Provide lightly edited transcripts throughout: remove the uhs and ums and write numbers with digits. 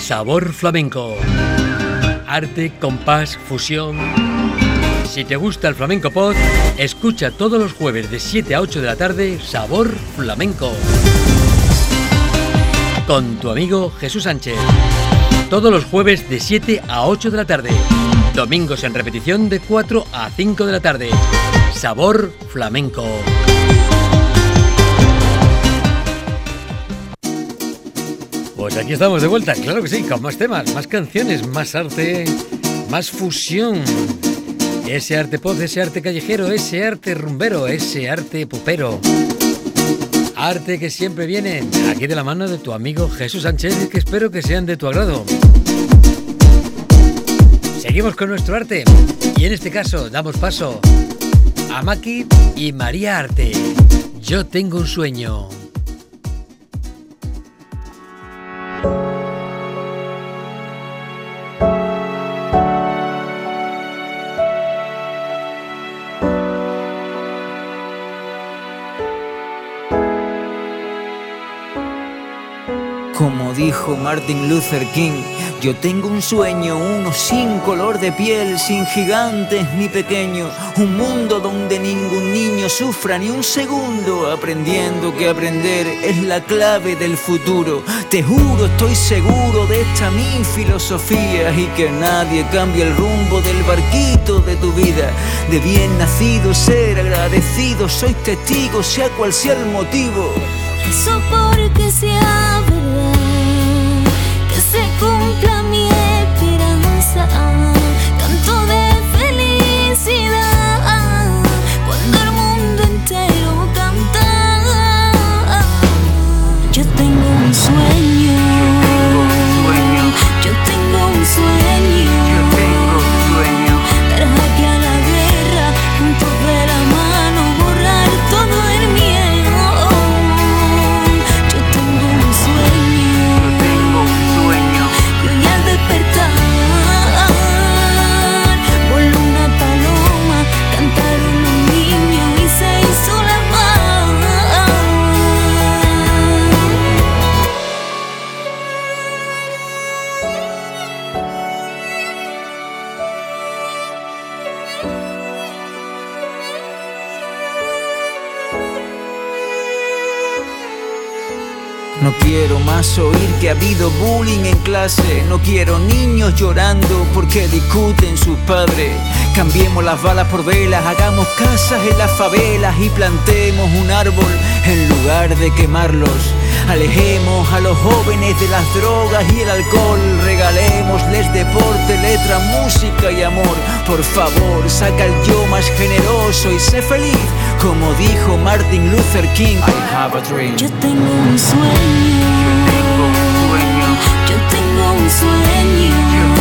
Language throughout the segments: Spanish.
Sabor Flamenco. Arte, compás, fusión. Si te gusta el Flamenco Pod, escucha todos los jueves de 7 a 8 de la tarde Sabor Flamenco. Con tu amigo Jesús Sánchez. Todos los jueves de 7 a 8 de la tarde. Domingos en repetición de 4 a 5 de la tarde. Sabor Flamenco. Pues aquí estamos de vuelta, claro que sí, con más temas, más canciones, más arte, más fusión. Ese arte pop, ese arte callejero, ese arte rumbero, ese arte popero. Arte que siempre viene aquí de la mano de tu amigo Jesús Sánchez y que espero que sean de tu agrado. Seguimos con nuestro arte y en este caso damos paso a Maki y María Arte. Yo tengo un sueño. Como dijo Martin Luther King, yo tengo un sueño, uno sin color de piel, sin gigantes ni pequeños, un mundo donde ningún niño sufra ni un segundo, aprendiendo que aprender es la clave del futuro. Te juro, estoy seguro de esta mi filosofía y que nadie cambie el rumbo del barquito de tu vida. De bien nacido ser agradecido, soy testigo, sea cual sea el motivo. Eso porque sea verdad, que se cumpla mi esperanza, canto de felicidad, cuando el mundo entero canta. Yo tengo un sueño, yo tengo un sueño, dar jaque a la guerra, juntos de la mano, borrar todo el miedo. No quiero más oír que ha habido bullying en clase. No quiero niños llorando porque discuten sus padres. Cambiemos las balas por velas, hagamos casas en las favelas y plantemos un árbol en lugar de quemarlos. Alejemos a los jóvenes de las drogas y el alcohol. Regalémosles deporte, letra, música y amor. Por favor, saca el yo más generoso y sé feliz. Como dijo Martin Luther King, I have a dream. Yo tengo un sueño, yo tengo un sueño,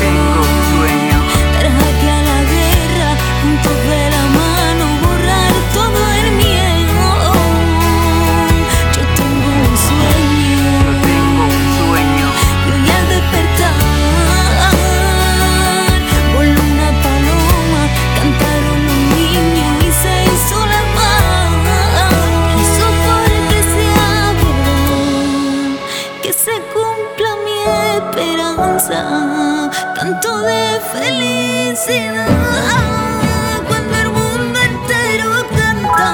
dar jaque a la guerra, juntos de la mano, borrar todo el miedo. Yo tengo un sueño, y hoy al despertar, voló una paloma, cantaron los niños y se hizo la paz. Eso porque sea verdad, que se cumpla mi esperanza, canto de felicidad, cuando el mundo entero canta.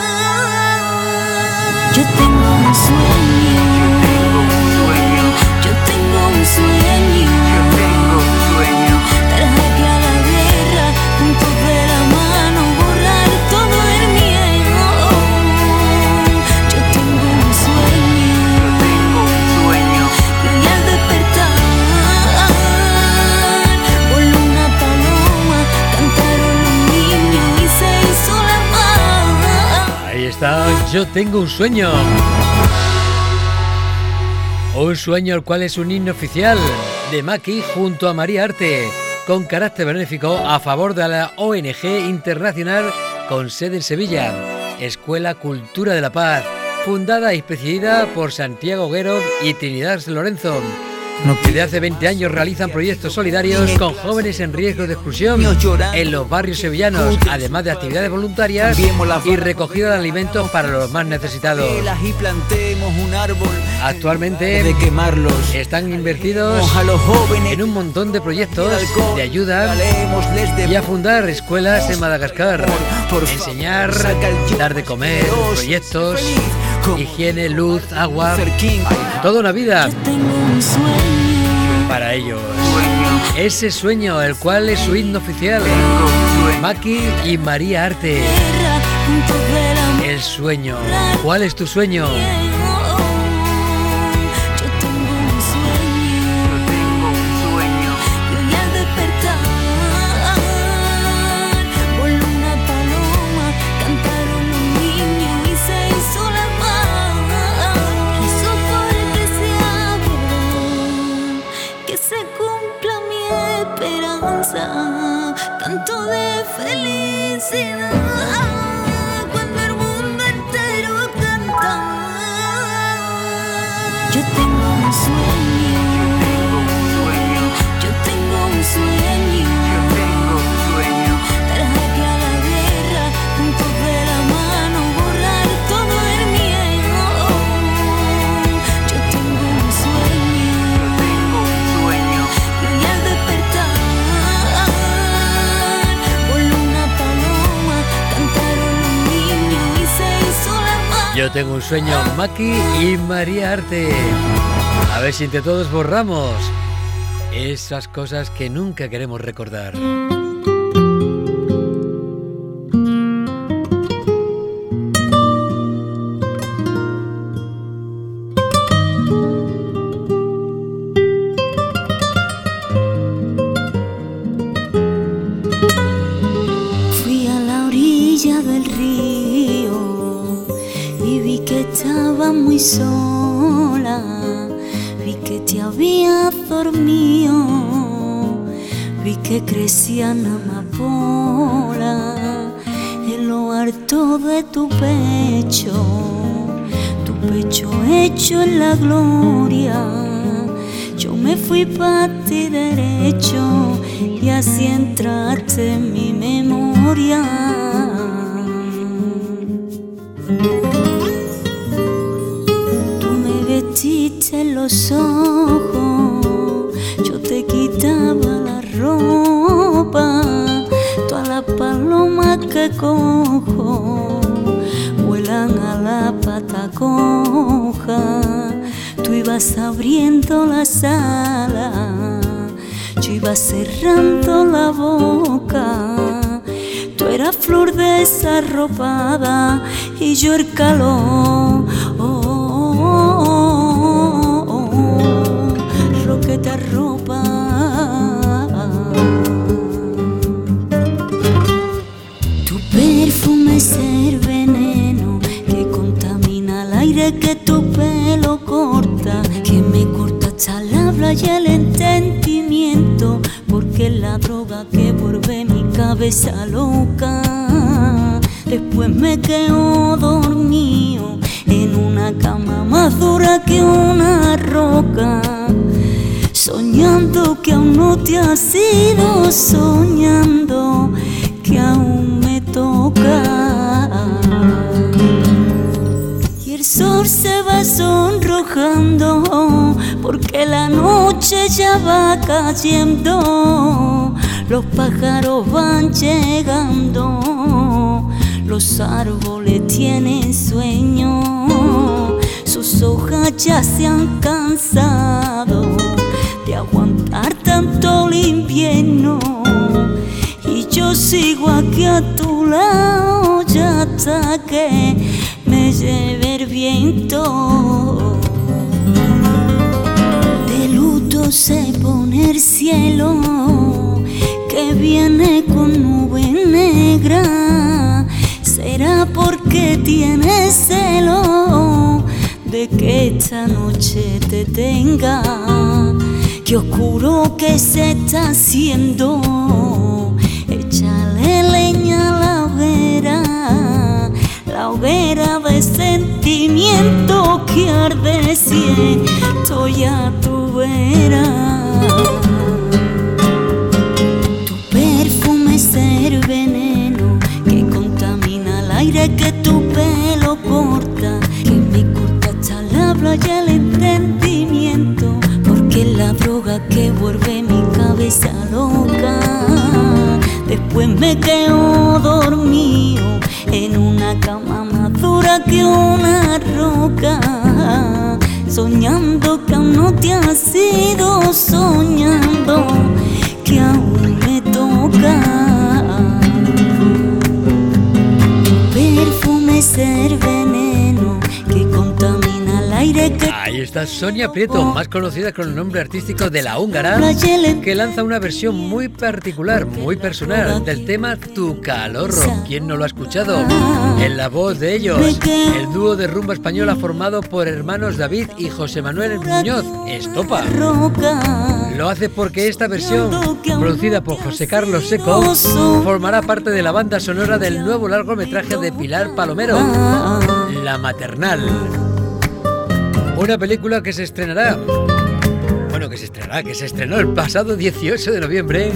Yo tengo un sueño, yo tengo un sueño, dar jaque a la guerra, juntos de la mano, borrar todo el miedo. Yo tengo un sueño, y hoy al despertar, voló una paloma, cantaron los niños y se hizo la paz. Ahí está, yo tengo un sueño. Un sueño el cual es un himno oficial de Maki junto a María Arte, con carácter benéfico a favor de la ONG internacional con sede en Sevilla, Escuela Cultura de la Paz, fundada y presidida por Santiago Guerrero y Trinidad Lorenzo. Desde hace 20 años realizan proyectos solidarios con jóvenes en riesgo de exclusión en los barrios sevillanos, además de actividades voluntarias y recogida de alimentos para los más necesitados. un árbol. Actualmente De quemarlos. están invertidos A los jóvenes. en un montón de proyectos alcohol. de ayuda Dalémosles de y a fundar escuelas en Madagascar, por enseñar, saca el yo- dar de comer, Dios, proyectos, feliz, como higiene, luz, agua, Luther King. toda una vida Yo tengo un sueño. para ellos. Ese sueño, el cual es su himno oficial. Maki y María Arte. Tierra, juntos de la mano. El sueño. ¿Cuál es tu sueño? Yo tengo un sueño. Y hoy al despertar, voló una paloma, cantaron los niños y se hizo la paz. Rezo porque sea verdad, que se cumpla mi esperanza. Canto de felicidad cuando el mundo entero canta. Yo tengo un sueño. Yo tengo un sueño. Traje a la guerra, juntos de la mano, borrar todo el miedo. Yo tengo un sueño. Y hoy al despertar, voló una paloma, cantaron los niños y se hizo la paz. Yo tengo un sueño, Maki y María Arte. A ver si entre todos borramos esas cosas que nunca queremos recordar. Fui a la orilla del río y vi que estaba muy sola, vi que te habías dormido, vi que crecían amapolas en lo alto de tu pecho hecho en la gloria. Yo me fui pa' ti derecho y así entraste en mi memoria. Tú me vestiste en los ojos, yo te quitaba la ropa. Todas las palomas que cojo vuelan a la pata coja. Tú ibas abriendo las alas, yo iba cerrando la boca. Tú eras flor desarropada y yo el calor. Roqueta ropa. Tu perfume es el veneno que contamina el aire que tu pelo corta, que me corta hasta la habla y el entendimiento, porque es la droga que vuelve mi cabeza loca. Después me quedo dormido en una cama más dura que una roca, soñando que aún no te has ido, soñando que aún me toca. Y el sol se va sonrojando porque la noche ya va cayendo. Los pájaros van llegando, los árboles tienen sueño, sus hojas ya se han cansado de aguantar tanto el invierno. Y yo sigo aquí a tu lado ya hasta que me lleve el viento. De luto se pone el cielo, que viene con nube negra. Será porque tienes celo de que esta noche te tenga. Qué oscuro que se está haciendo, échale leña a la hoguera de sentimiento que arde si estoy a tu vera. Tu perfume es el veneno que contamina el aire que tu pelo corta, que me corta hasta la que vuelve mi cabeza loca. Después me quedo dormido en una cama más dura que una roca, soñando que aún no te has ido, soñando que aún me toca. Perfume es el veneno que contamina el aire que... Ahí está Sonia Prieto, más conocida con el nombre artístico de La Húngara, que lanza una versión muy particular, muy personal, del tema Tu Calorro. ¿Quién no lo ha escuchado? En la voz de ellos, el dúo de rumba española formado por hermanos David y José Manuel Muñoz, Estopa. Lo hace porque esta versión, producida por José Carlos Seco, formará parte de la banda sonora del nuevo largometraje de Pilar Palomero, La Maternal. Una película que se estrenará, que se estrenó el pasado 18 de noviembre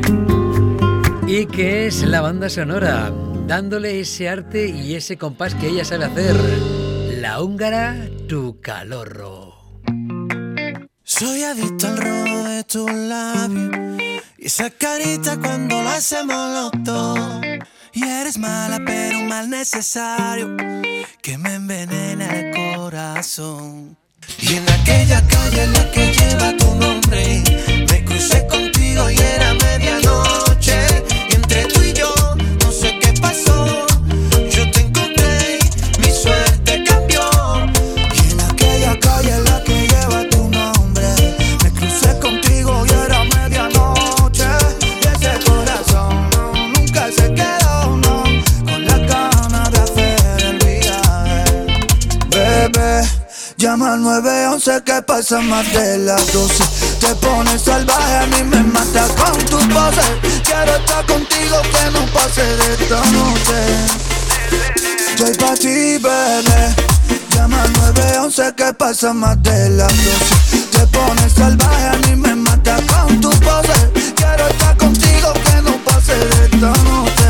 y que es la banda sonora, dándole ese arte y ese compás que ella sabe hacer. La Húngara, Tu Calorro. Soy adicto al rojo de tus labios y esa carita cuando lo hacemos los dos. Y eres mala pero un mal necesario que me envenena el corazón. Y en aquella calle en la que lleva tu nombre me crucé contigo y era medianoche. Y entre tú y yo no sé qué pasó, yo te encontré, mi suerte cambió. Y en aquella calle en la que lleva tu nombre me crucé contigo y era medianoche. Y ese corazón nunca se quedó, no, con la gana de hacer el viaje. Bebé, llama al 911 que pasa más de las 12. Te pones salvaje, a mí me mata con tu pose. Quiero estar contigo, que no pase de esta noche. Estoy pa' ti, bebé. Llama al 911 que pasa más de las 12. Te pones salvaje, a mí me mata con tu pose. Quiero estar contigo, que no pase de esta noche.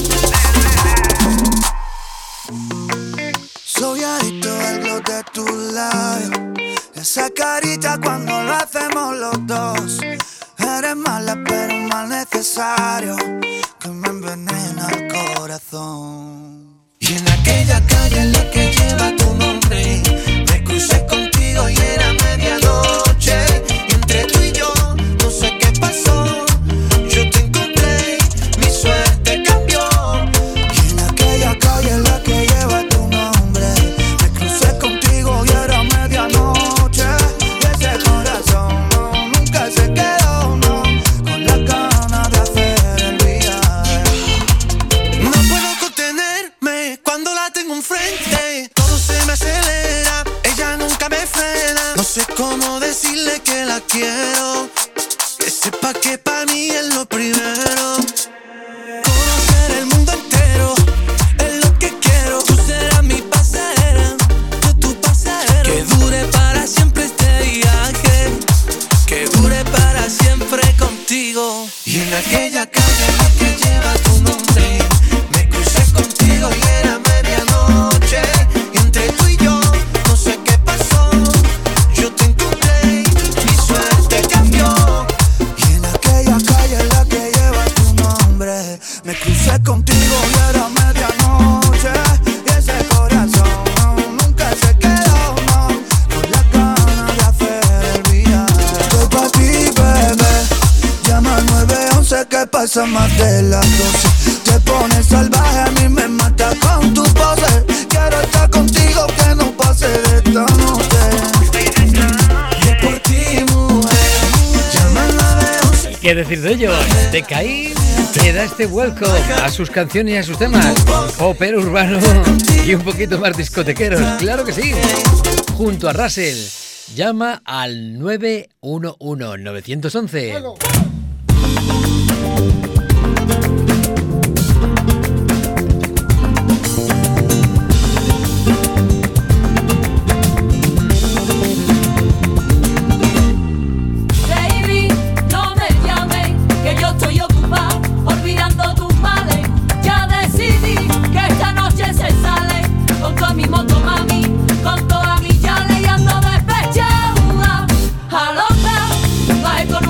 Soy adicto al glow de tu labio, esa carita cuando lo hacemos los dos. Eres mala pero un mal necesario que me envenena el corazón. Y en aquella calle en la que lleva tu nombre me crucé contigo y era medianoche. Y entre tú y yo no sé qué pasó, yo te encontré, mi suerte cambió. Y en aquella calle en la que lleva tu nombre me crucé contigo y era medianoche. Y ese corazón nunca se quedó, no, con la gana de hacer el viaje. No puedo contenerme cuando la tengo enfrente, todo se me acelera, ella nunca me frena. No sé cómo decirle que la quiero, que sepa que para mí es lo primero. Conocer el mundo entero es lo que quiero. Tú serás mi pasajera, yo tu pasajero. Que dure para siempre este viaje, que dure para siempre contigo. Y en aquella calle en la que lleva tu nombre me crucé contigo y era medianoche. Y entre tú y yo no sé qué pasó, yo te encontré, mi suerte cambió. Y en aquella calle en la que lleva tu nombre me crucé contigo y era medianoche. Y ese corazón nunca se quedó, no, con la gana de hacer el viaje. Estoy pa' ti, bebé. Llama al 911 que pasa más de las 12. Te pones salvaje, a mí me mata con tu pose. Quiero estar contigo, que no pase de esta noche. Y es por ti, mujer. Llama al 911. ¿Qué decir de ellos? De Caín le da este vuelco a sus canciones y a sus temas, popero urbano y un poquito más discotequeros, claro que sí. Junto a Russell, llama al 911. Baby, no me llames, que yo estoy ocupada, olvidando tus males. Ya decidí que esta noche se sale con toda mi moto, mami, con toda mi chale y ando despechada. A loca, baje con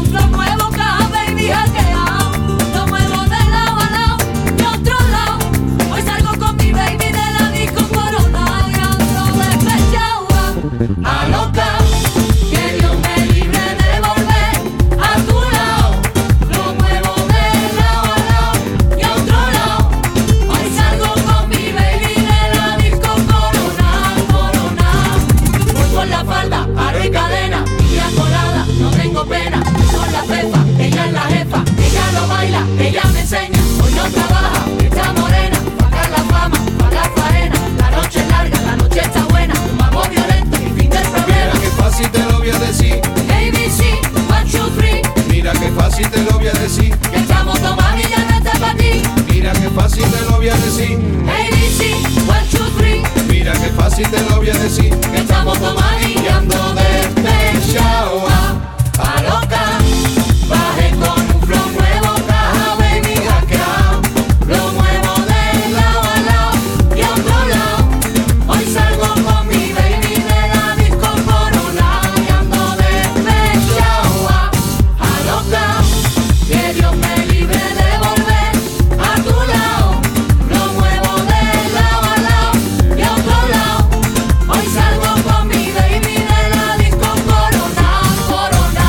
decir. ABC, 1, 2, 3. Mira qué fácil te lo voy a decir. Que estamos tomando y ya no está para ti. Mira qué fácil te lo voy a decir. ABC, 1, 2, 3. Mira qué fácil te lo voy a decir. Que estamos tomando y ando despechado. A loca, bajé con un flow nuevo, caja baby hackeado. Lo muevo de lado a lado y a otro lado. Hoy salgo con mi baby de la disco Corona y ando despechado. A loca, que Dios me libre de volver a tu lado. Lo muevo de lado a lado y a otro lado. Hoy salgo con mi baby de la disco Corona, Corona.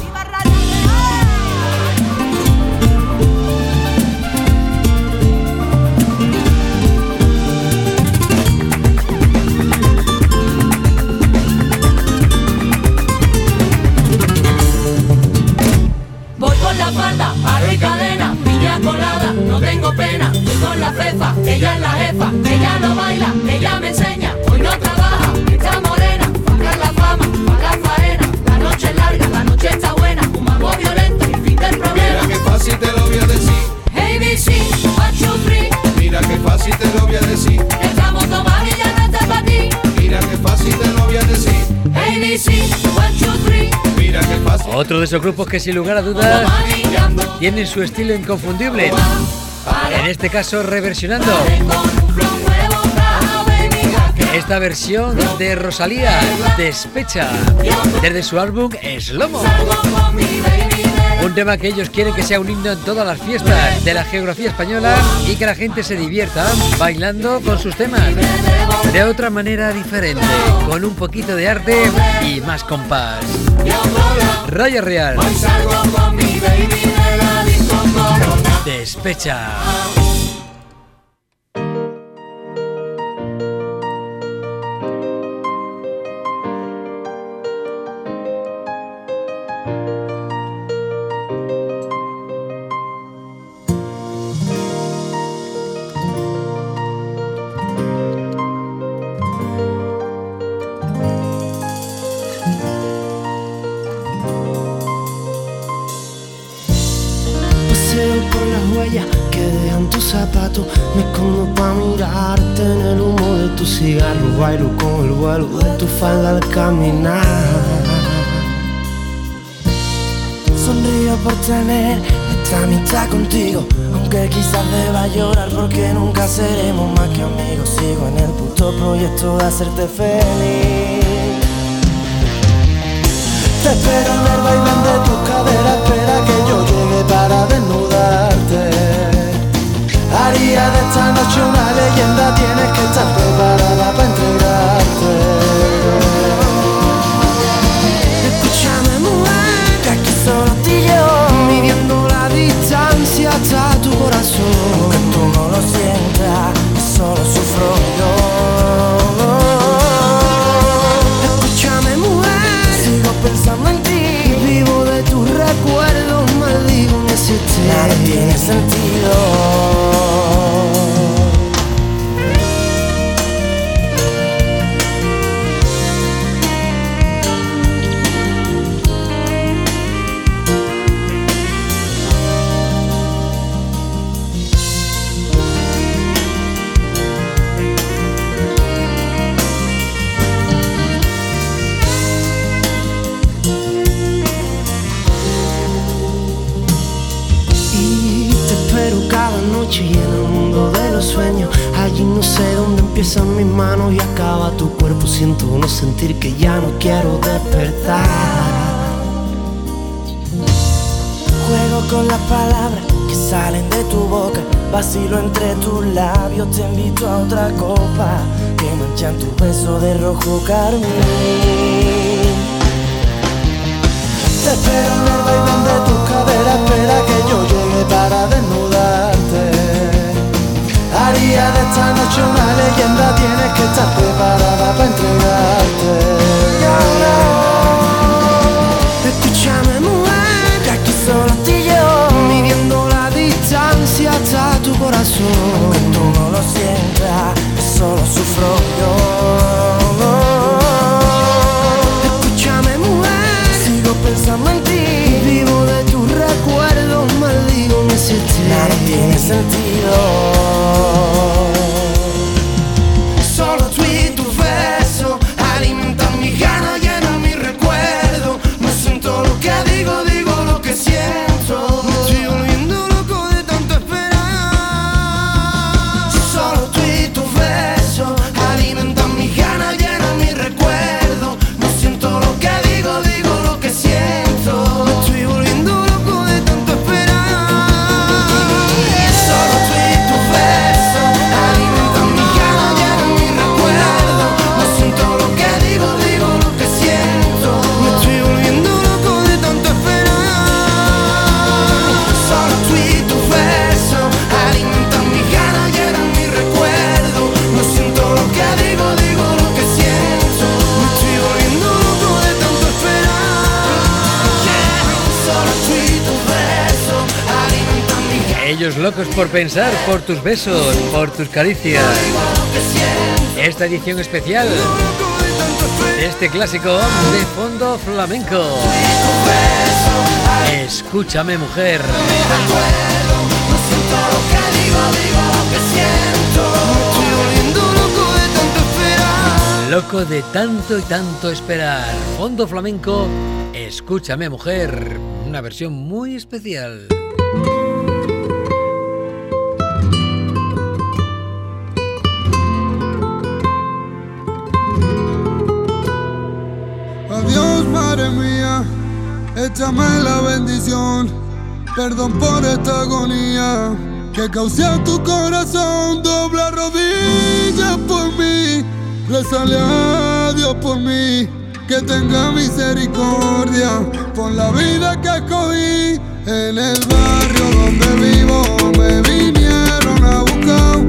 Voy con la falda, aro y cadena, piña colada, no tengo pena. Voy con la cefa, ella es la jefa, ella no baila, ella me enseña. Hoy no trabaja, está morena, paga la fama, paga la faena. La noche es larga, la noche está buena, un mambo violento y fin del Mira problema. qué fácil te lo voy a decir. ABC, 1, 2, 3. Mira qué fácil te lo voy a decir. Estamos tomando y ya no está para ti. Mira qué fácil te lo voy a decir. ABC, 1, 2, 3. Mira qué fácil. Otro de esos grupos que sin lugar a dudas tienen su estilo inconfundible. En este caso reversionando esta versión de Rosalía, Despecha, desde su álbum Slomo. Un tema que ellos quieren que sea un himno en todas las fiestas de la geografía española y que la gente se divierta bailando con sus temas de otra manera diferente, con un poquito de arte y más compás. Raya Real, Hoy salgo con mi baby de la disco Corona. Despecha. Paseo por las huellas que dejan tus zapatos. Me escondo pa' mirarte en el humo de tu cigarro. Bailo con el vuelo de tu falda al caminar. Sonrío por tener esta amistad contigo, aunque quizás deba llorar porque nunca seremos más que amigos. Sigo en el puto proyecto de hacerte feliz. Te espero en el vaivén de tus caderas, espera que yo llegue para desnudarte. Haría de esta noche una leyenda, tienes que estar preparada para entregarte. Escúchame mujer, que aquí solo estoy yo, midiendo la distancia hasta tu corazón. Aunque tú no lo sientas, solo sufro yo. Escúchame mujer, sigo pensando en ti, vivo de tus recuerdos, maldigo mi existir. Nada tiene sentido. Y en el mundo de los sueños, allí no sé dónde empiezan mis manos y acaba tu cuerpo. Siento no sentir que ya no quiero despertar. Juego con las palabras que salen de tu boca, vacilo entre tus labios, te invito a otra copa que manchan tu beso de rojo carmín. Te espero en el vaivén de tus caderas, espera que yo llegue para desnudarte. Haría de esta noche una leyenda, tienes que estar preparada para entregarte. Escúchame mujer, que aquí solo estoy yo, midiendo la distancia hasta tu corazón. Aunque tú no lo sientas, solo sufro yo. Escúchame mujer, Ellos locos por pensar, por tus besos, por tus caricias. Esta edición especial de este clásico de fondo flamenco. Escúchame, mujer. Loco de tanto y tanto esperar. Fondo flamenco, escúchame, mujer. Una versión muy especial. Adiós, madre mía, échame la bendición. Perdón por esta agonía que causé a tu corazón. Dobla rodillas por mí, rézale a Dios por mí, que tenga misericordia por la vida que escogí. En el barrio donde vivo me vinieron a buscar.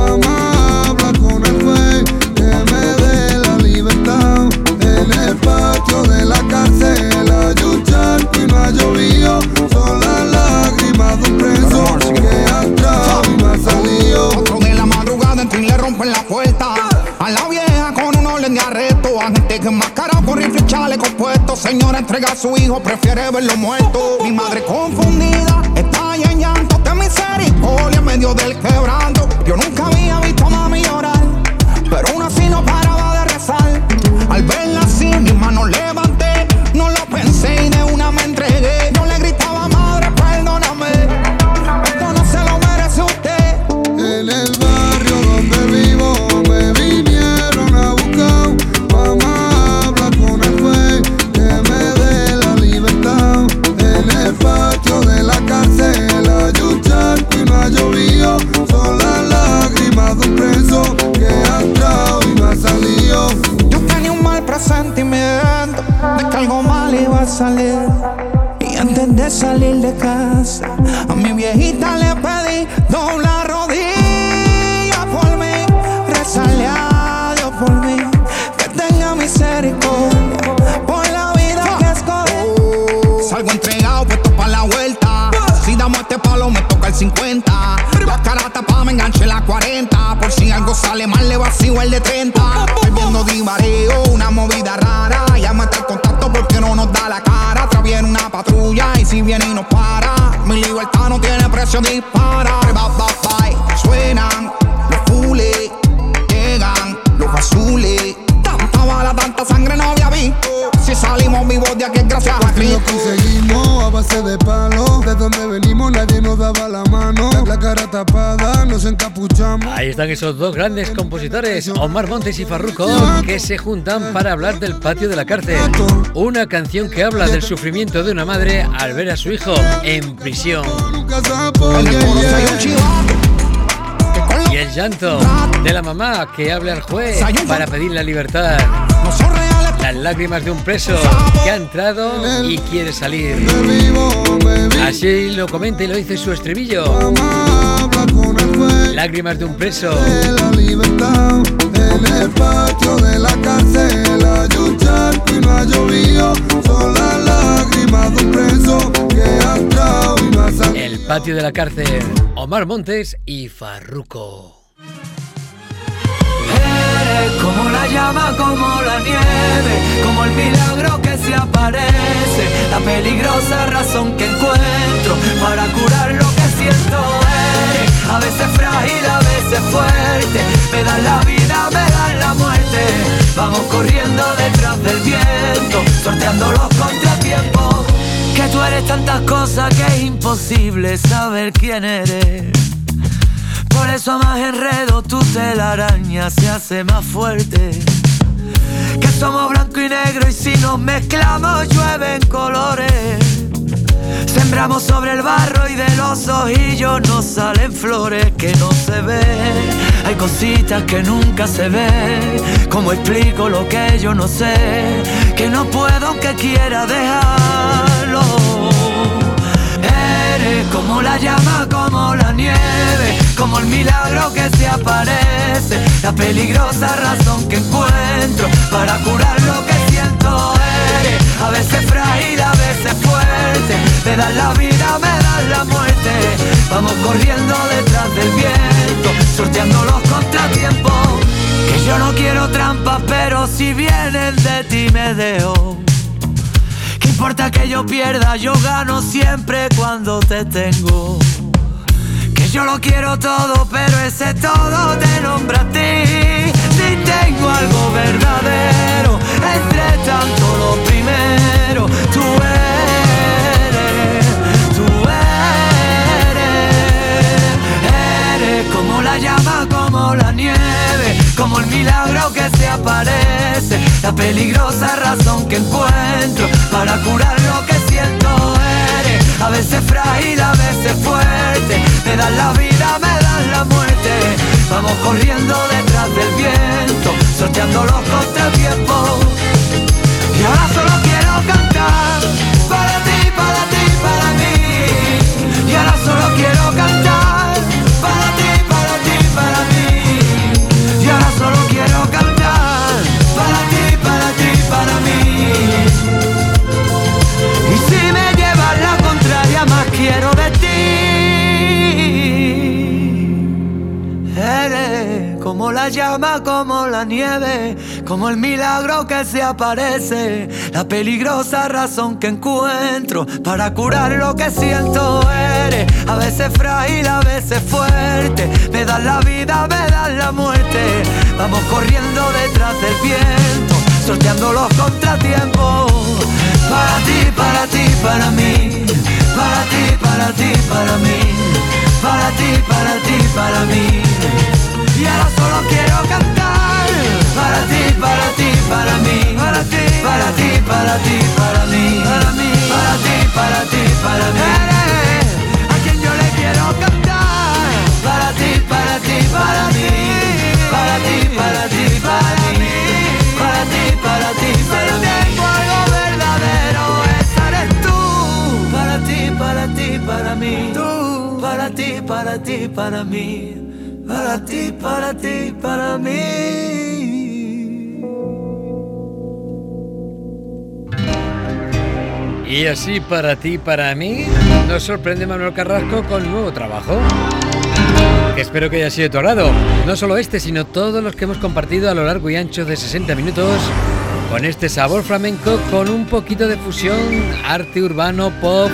Mamá, habla con el juez que me dé la libertad. En el patio de la cárcel hay un charco y no ha llovido. Son las lágrimas de un preso que ha entrado y no ha salido. 4 de la madrugada en fin le rompen la puerta a la vieja con un orden de arresto. Agente que enmascarado con rifle y chaleco puesto. Señora entrega a su hijo, prefiere verlo muerto. Mi madre confundida está en llanto. De misericordia en medio del quebranto. Yo nunca había visto a mami llorar, pero aún así no paraba de rezar. Al verla así mis manos levanté, no lo pensé y de una me entregué. Yo le gritaba, madre, perdóname, esto no se lo merece usted. En el barrio donde vivo me vinieron a buscar. Mamá, habla con el juez que me dé la libertad. En el patio de la cárcel hay un charco y no ha llovido. Son las lágrimas de un preso que ha entrado y no ha salido. Yo tenía un mal presentimiento de que algo mal iba a salir. Y antes de salir de casa a mi viejita le pedí doblar rodillas por mí, rezarle a Dios por mí, que tenga misericordia por la vida que escogí. Salgo entregado, puesto pa' la vuelta. Si damos este palo me toca el 50. La cara tapada me enganché la 40. Por si algo sale mal le vacío el de 30. Viendo divareo, una movida rara. Llámate al contacto porque no nos da la cara. Atrás viene una patrulla y si viene y nos para. Mi libertad no tiene precio, dispara. Suenan los fules, llegan los azules. Tanta bala, tanta sangre no había visto. Si salimos vivos de aquí es gracias a Cristo. Lo conseguimos a base de palos. De donde venimos nadie nos daba la mano. La cara tapada, nos encapuchamos. Ahí están esos dos grandes compositores, Omar Montes y Farruko, que se juntan para hablar del patio de la cárcel. Una canción que habla del sufrimiento de una madre al ver a su hijo en prisión. En el coro hay un chivato. Y el llanto de la mamá que habla al juez para pedir la libertad. No son reales. Las lágrimas de un preso que ha entrado y quiere salir. Así lo comenta y lo dice su estribillo. Lágrimas de un preso. La libertad. En el patio de la cárcel hay un charco y no ha llovido. Son las lágrimas de un preso que ha entrado y no ha salido. El patio de la cárcel, Omar Montes y Farruko. Eres como la llama, como la nieve, como el milagro que se aparece, la peligrosa razón que encuentro para curar lo que siento. Eres a veces frágil, a veces fuerte, me dan la vida, me dan la muerte. Vamos corriendo detrás del viento, sorteando los contratiempos. Que tú eres tantas cosas que es imposible saber quién eres. Por eso a más enredo tu telaraña se hace más fuerte. Que somos blanco y negro y si nos mezclamos llueven colores. Sembramos sobre el barro y de los ojillos nos salen flores que no se ven. Hay cositas que nunca se ven. ¿Cómo explico lo que yo no sé? Que no puedo aunque quiera dejarlo. Eres como la llama, como la nieve, como el milagro que se aparece, la peligrosa razón que encuentro para curar lo que siento. Eres a veces frágil, a veces fuerte, me das la vida, me das la muerte. vamos corriendo detrás del viento, sorteando los contratiempos. Que yo no quiero trampas, pero si vienen de ti me dejo. ¿Qué importa que yo pierda? Yo gano siempre cuando te tengo. Que yo lo quiero todo, pero ese todo te nombra a ti. Si tengo algo verdadero, entre tanto lo primero, tú eres como la llama, como la nieve, como el milagro que se aparece, la peligrosa razón que encuentro para curar lo que siento. Eres a veces frágil, a veces fuerte, me das la vida, me das la muerte. Vamos corriendo detrás del viento, sorteando los contratiempos. Y ahora solo quiero cantar para ti, para ti, para mí. Y ahora solo quiero cantar para ti, para ti, para mí. Y ahora solo quiero cantar para ti, para ti, para mí. Y si me llevas la contraria, más quiero de ti. Eres como la llama, como la nieve, como el milagro que se aparece, la peligrosa razón que encuentro para curar lo que siento. Eres a veces frágil, a veces fuerte, me das la vida, me das la muerte. Vamos corriendo detrás del viento, sorteando los contratiempos. Para ti, para ti, para mí. Para ti, para ti, para mí. Para ti, para ti, para mí. Y ahora solo quiero cantar para ti, para ti, para mí. Para ti, para ti, para ti, para mí. Para mí, para ti, para ti, para mí. Eres a quien yo le quiero cantar. Para ti, para ti, para mí. Para ti, para ti, para mí. Para ti, para ti, para mí. Tengo algo verdadero, esa eres tú. Para ti, para ti, para mí. Tú, para ti, para ti, para mí. Para ti, para ti, para mí. Y así para ti, para mí, nos sorprende Manuel Carrasco con nuevo trabajo, que espero que haya sido de tu agrado. No solo este, sino todos los que hemos compartido a lo largo y ancho de 60 minutos, con este sabor flamenco, con un poquito de fusión, arte urbano, pop,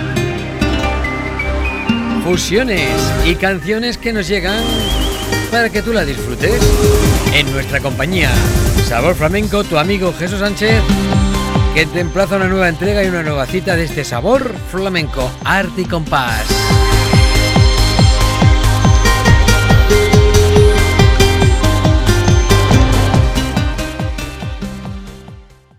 fusiones y canciones que nos llegan para que tú la disfrutes en nuestra compañía. Sabor Flamenco, tu amigo Jesús Sánchez, que te emplaza a una nueva entrega y una nueva cita de este Sabor Flamenco, arte y compás.